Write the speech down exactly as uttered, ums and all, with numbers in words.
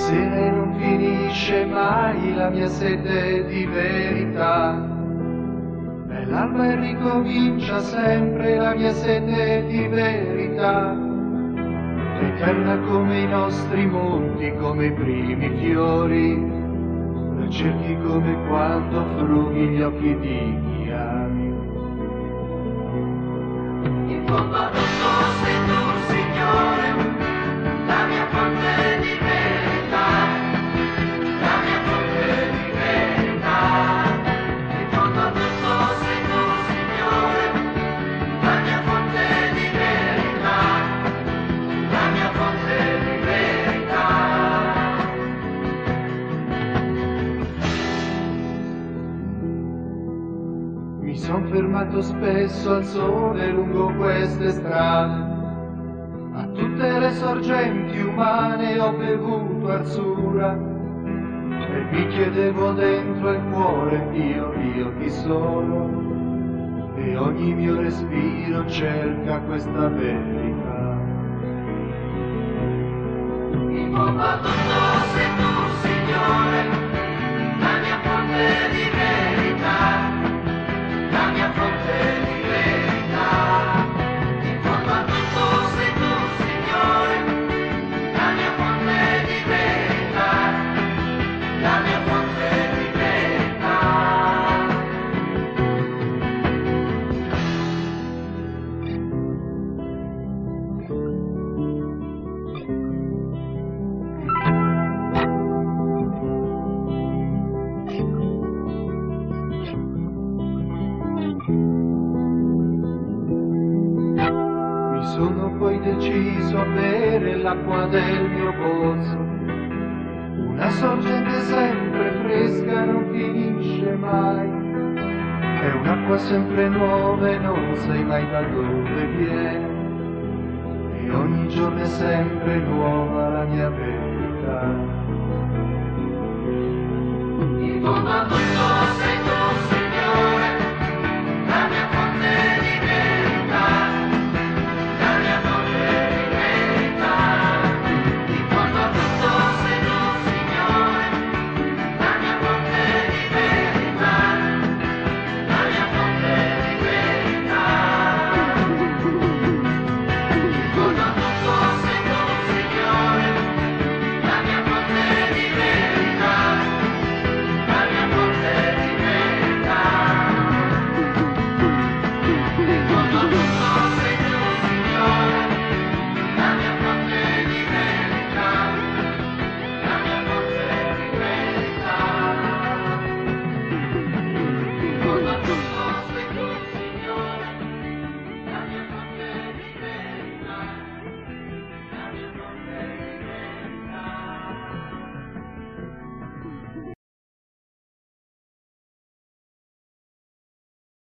sera e non finisce mai la mia sete di verità. E l'alba e ricomincia sempre la mia sete di verità. Eterna come i nostri monti, come i primi fiori. La cerchi come quando frughi gli occhi di chi ami. In fondo a tutto sei tu, Signore, la mia fonte di verità, la mia fonte di verità. In fondo a tutto sei tu, Signore, la mia fonte di verità, la mia fonte di verità. Mi son fermato spesso al sole lungo queste strade, a tutte le sorgenti umane ho bevuto arzura e mi chiedevo dentro il cuore io, io chi sono, e ogni mio respiro cerca questa verità. In fondo a tutto sei tu, Signore, la mia fonte di verità, la mia fonte di verità. In fondo a tutto sei tu, Signore, la mia fonte di verità, la mia fonte di verità. Sono poi deciso a bere l'acqua del mio pozzo, una sorgente sempre fresca non finisce mai, è un'acqua sempre nuova e non sai mai da dove viene, e ogni giorno è sempre nuova la mia verità. In fondo a tutto